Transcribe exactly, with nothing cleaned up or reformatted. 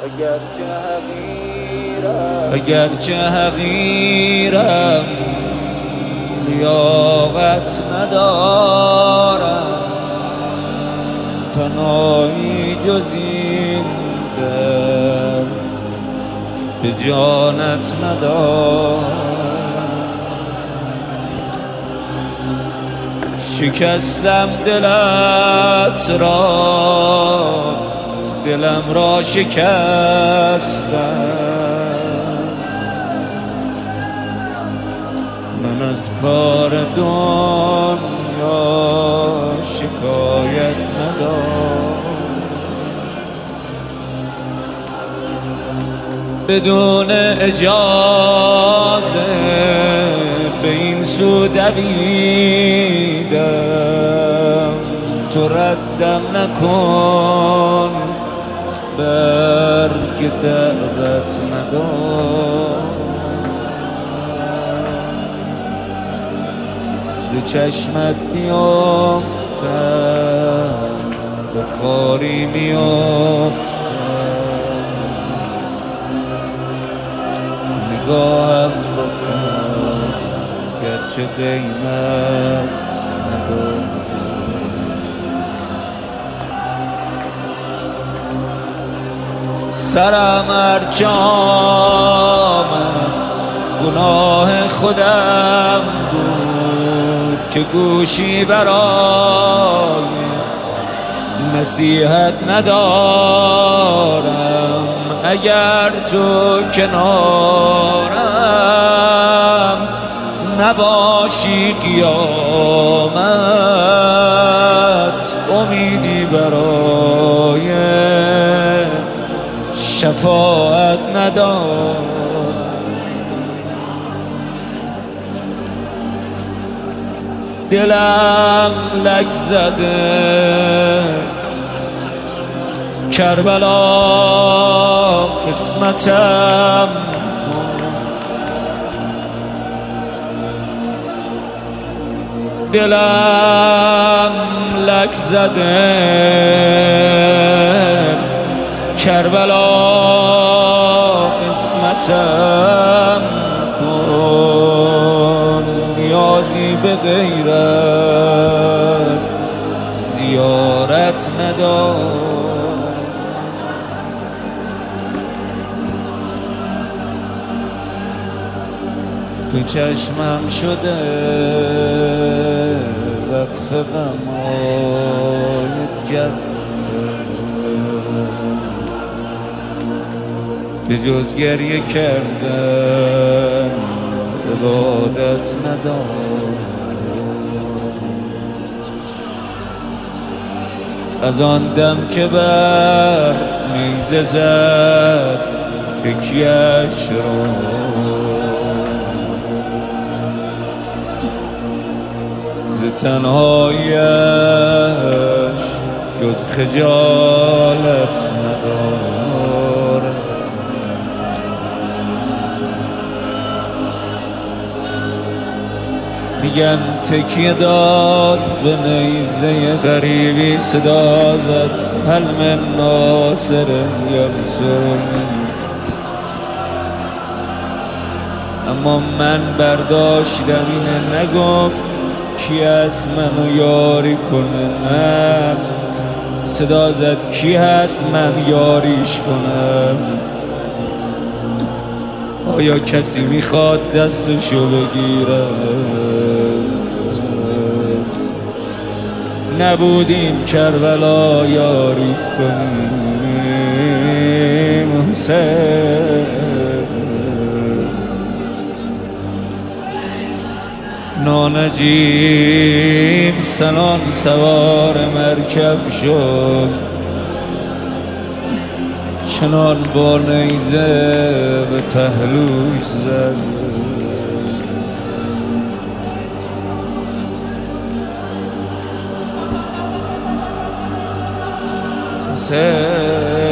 اگرچه حقیرم لیاقت ندارم، پناهی جز این دل به جانت ندارم. شکستم دلت را، دلم را شکستم، من از کار دنیا شکایت ندارم. بدون اجازه به این سو دویدم، تو ردم نکن برگ دعوت ندارم. ز چشمت میافتم به خاری میافتم، نگاهم بکن گرچه قیمت ندارم. سرم ارجامم گناه خودم بود که گوشی برای نصیحت ندارم. اگر تو کنارم نباشی قیامت، امیدی برای شفاعت ندارم. دلم لک زده کربلا قسمتم کن، دلم لک زده کربلا قسمتم کن. نیازی به غیر از زیارت ندارم. تو چشمم شده وقف غمای جد، به جز گریه کردن عبادت ندارم. از آن دم که بر نیزه زد تکیه‌اش را، ز تنهایی‌اش جز خجالت ندارم. میگن تکیه داد به نیزه غریبی، صدا زد هل من ناصر ینصرنی، اما من برداشتم اینه، نگفت کی هست منو یاری کنه، من صدا زد کی هست من یاریش کنم. آیا کسی میخواد دستشو بگیره؟ نبودیم کربلا یاریت کنیم حسین. نانجیب سنان سوار مرکب شد، چنان با نیزه به پهلوش زد. حسین